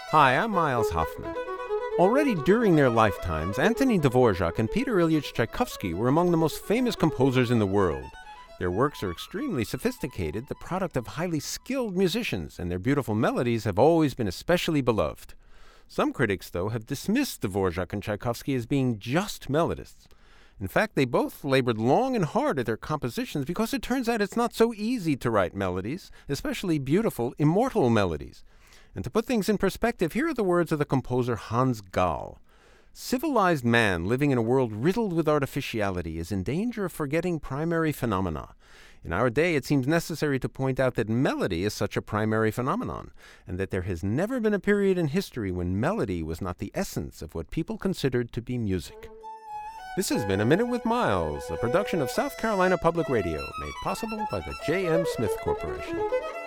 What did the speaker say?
Hi, I'm Miles Hoffman. Already during their lifetimes, Anthony Dvorak and Peter Ilyich Tchaikovsky were among the most famous composers in the world. Their works are extremely sophisticated, the product of highly skilled musicians, and their beautiful melodies have always been especially beloved. Some critics, though, have dismissed Dvorak and Tchaikovsky as being just melodists. In fact, they both labored long and hard at their compositions because it turns out it's not so easy to write melodies, especially beautiful, immortal melodies. And to put things in perspective, here are the words of the composer Hans Gall. Civilized man living in a world riddled with artificiality is in danger of forgetting primary phenomena. In our day, it seems necessary to point out that melody is such a primary phenomenon, and that there has never been a period in history when melody was not the essence of what people considered to be music. This has been A Minute with Miles, a production of South Carolina Public Radio, made possible by the J.M. Smith Corporation.